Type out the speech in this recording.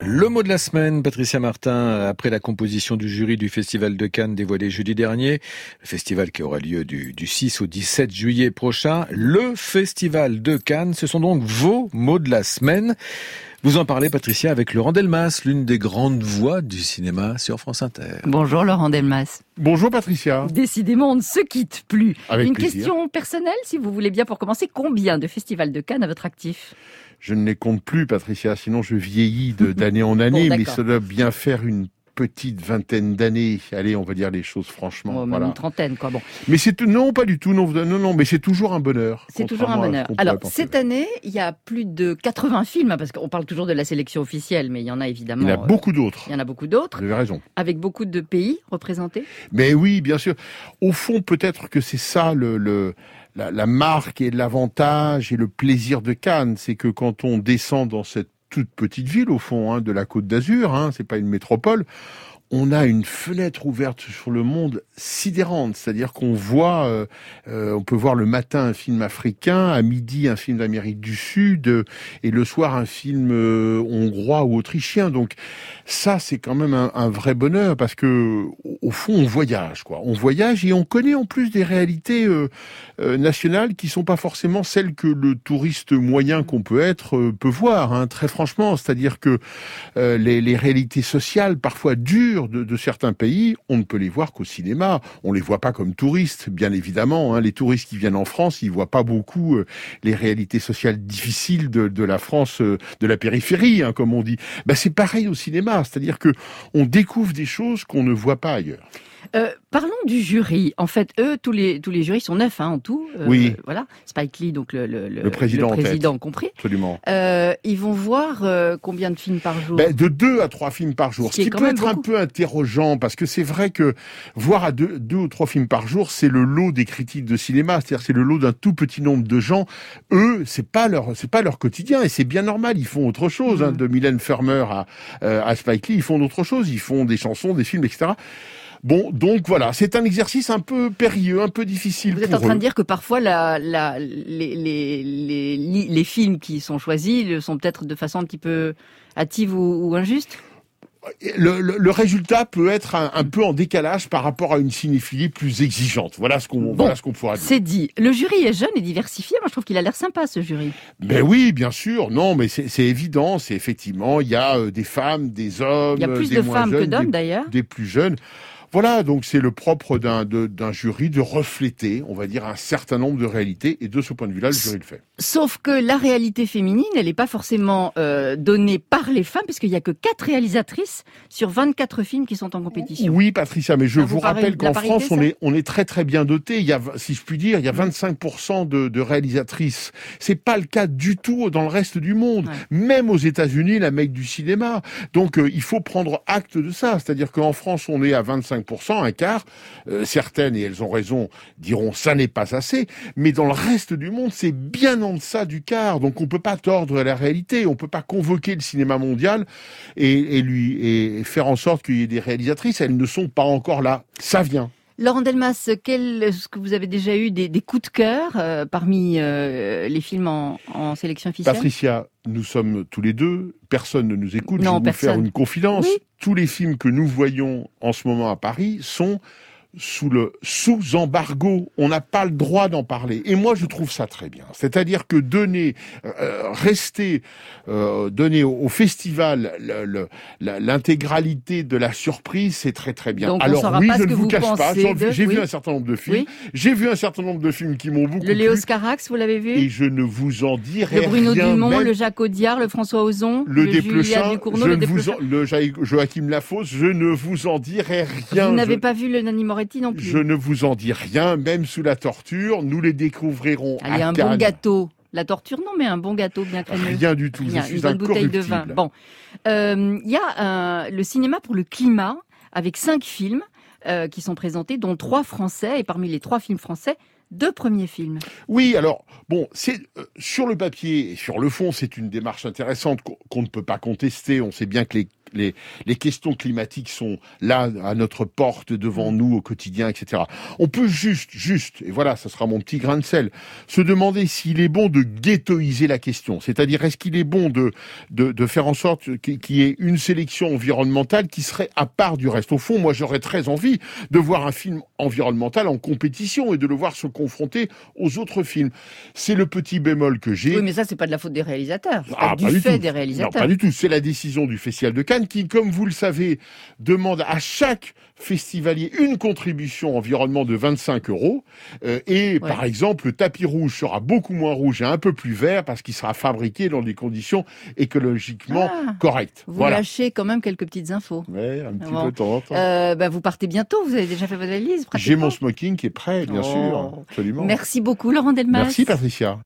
Le mot de la semaine, Patricia Martin, après la composition du jury du Festival de Cannes dévoilé jeudi dernier, le festival qui aura lieu du 6 au 17 juillet prochain, le Festival de Cannes, ce sont donc vos mots de la semaine. Vous en parlez, Patricia, avec Laurent Delmas, l'une des grandes voix du cinéma sur France Inter. Bonjour Laurent Delmas. Bonjour Patricia. Décidément, on ne se quitte plus. Avec Une plaisir. question personnelle, si vous voulez bien, pour commencer. Combien de festivals de Cannes à votre actif ? Je ne les compte plus, Patricia, sinon je vieillis d'année en année, Bon, mais d'accord. ça doit bien faire une petite vingtaine d'années. Allez, on va dire les choses franchement. Même Voilà. une trentaine, quoi. Bon. Mais non, pas du tout. Non, mais c'est toujours un bonheur. C'est toujours un contrairement à bonheur. ce qu'on pourrait Alors, penser. cette année, il y a plus de 80 films, parce qu'on parle toujours de la sélection officielle, mais il y en a évidemment... Il y en a beaucoup d'autres. il y en a beaucoup d'autres, Vous avez raison. avec beaucoup de pays représentés. Mais oui, bien sûr. Au fond, peut-être que c'est ça la marque et l'avantage et le plaisir de Cannes, c'est que quand on descend dans cette toute petite ville, au fond, de la Côte d'Azur, c'est pas une métropole, on a une fenêtre ouverte sur le monde sidérante, c'est-à-dire qu'on voit, on peut voir le matin un film africain, à midi un film d'Amérique du Sud, et le soir un film hongrois ou autrichien. Donc ça, c'est quand même un vrai bonheur parce que au fond, on voyage, quoi. On voyage et on connaît en plus des réalités nationales qui sont pas forcément celles que le touriste moyen qu'on peut être peut voir. Très franchement, c'est-à-dire que les réalités sociales parfois dures de certains pays, on ne peut les voir qu'au cinéma. On les voit pas comme touristes, bien évidemment. Les touristes qui viennent en France, ils voient pas beaucoup les réalités sociales difficiles de la France, de la périphérie, comme on dit. C'est pareil au cinéma, c'est-à-dire que on découvre des choses qu'on ne voit pas ailleurs. Parlons du jury. En fait, eux, tous les jurys sont 9 en tout. Oui. Voilà. Spike Lee, donc le président en président tête. compris. Absolument. Ils vont voir combien de films par jour ? De 2 à 3 films par jour. Ce qui quand peut même être un beaucoup. peu interrogeant, parce que c'est vrai que voir à 2 ou 3 films par jour, c'est le lot des critiques de cinéma, c'est-à-dire c'est le lot d'un tout petit nombre de gens. Eux, c'est pas leur quotidien, et c'est bien normal. Ils font autre chose, de Mylène Farmer à Spike Lee, ils font d'autres choses. Ils font des chansons, des films, etc. Bon, donc voilà, c'est un exercice un peu périlleux, un peu difficile pour eux. Vous êtes en train de dire que parfois les films qui sont choisis le sont peut-être de façon un petit peu hâtive ou injuste ? Le résultat peut être un peu en décalage par rapport à une cinéphilie plus exigeante. Voilà ce qu'on pourra dire. C'est dit. Le jury est jeune et diversifié. Moi, je trouve qu'il a l'air sympa, ce jury. Mais oui, bien sûr. Non, mais c'est évident. C'est effectivement, il y a des femmes, des hommes, Il y a plus des de moins femmes que jeunes, d'hommes, d'ailleurs. des plus jeunes. Voilà, donc c'est le propre d'un jury de refléter, on va dire, un certain nombre de réalités. Et de ce point de vue-là, le jury le fait. Sauf que la réalité féminine, elle n'est pas forcément donnée par les femmes, puisqu'il n'y a que 4 réalisatrices sur 24 films qui sont en compétition. Oui, Patricia, mais je Ça vous vous paraît rappelle de qu'en la parité, France, ça on est très très bien doté. Il y a, si je puis dire, il y a 25% de réalisatrices. C'est pas le cas du tout dans le reste du monde. Ouais. Même aux États-Unis, la mecque du cinéma. Donc, il faut prendre acte de ça. C'est-à-dire qu'en France, on est à 25%, un quart. Certaines, et elles ont raison, diront ça n'est pas assez. Mais dans le reste du monde, c'est bien en deçà du quart. Donc, on peut pas tordre la réalité. On peut pas convoquer le cinéma mondial et faire en sorte qu'il y ait des réalisatrices. Elles ne sont pas encore là. Ça vient. Laurent Delmas, est-ce que vous avez déjà eu des coups de cœur parmi les films en sélection officielle ? Patricia, nous sommes tous les deux, personne ne nous écoute, Non, je vais vous faire personne. une confidence. Oui. Tous les films que nous voyons en ce moment à Paris sont sous embargo. On n'a pas le droit d'en parler. Et moi, je trouve ça très bien. C'est-à-dire que donner au festival l'intégralité de la surprise, c'est très très bien. Donc, on alors saura oui, pas je ce ne que vous vous cache pas, pensez j'ai vu oui. un certain nombre de films. Oui. J'ai vu un certain nombre de films qui m'ont beaucoup Le Léo plu. Scarax, vous l'avez vu ? Et je ne vous en dirai Le Bruno rien. Dumont, même le Jacques Audiard, le François Ozon, le Julia Desplechin, Ducournau, le Desplechin. le Joachim Lafosse, je ne vous en dirai rien. Vous n'avez pas vu le Nanni Moretti non plus. Je ne vous en dis rien, même sous la torture. Nous les découvrirons Allez, à un Cannes. bon gâteau. La torture, non, mais un bon gâteau bien crémeux. Rien du tout. Rien, Je une suis bonne bouteille de vin. incorruptible. Bon, il y a le cinéma pour le climat avec 5 films qui sont présentés, dont 3 français. Et parmi les 3 films français, 2 premiers films. Oui, alors, bon, c'est sur le papier et sur le fond, c'est une démarche intéressante qu'on ne peut pas contester. On sait bien que les questions climatiques sont là, à notre porte, devant nous, au quotidien, etc. On peut juste, et voilà, ça sera mon petit grain de sel, se demander s'il est bon de ghettoiser la question. C'est-à-dire, est-ce qu'il est bon de faire en sorte qu'il y ait une sélection environnementale qui serait à part du reste. Au fond, moi, j'aurais très envie de voir un film environnemental en compétition et de le voir se confronter aux autres films. C'est le petit bémol que j'ai. Oui, mais ça, c'est pas de la faute des réalisateurs. C'est pas du du fait tout. des réalisateurs. Non, pas du tout. C'est la décision du Festival de Cannes qui, comme vous le savez, demande à chaque festivalier une contribution environnement de 25 €. Par exemple, le tapis rouge sera beaucoup moins rouge et un peu plus vert parce qu'il sera fabriqué dans des conditions écologiquement correctes. Vous lâchez quand même quelques petites infos. Oui, un petit peu de temps en temps. Vous partez bientôt, vous avez déjà fait votre valise. J'ai mon smoking qui est prêt, bien sûr, absolument. Merci beaucoup, Laurent Delmas. Merci, Patricia.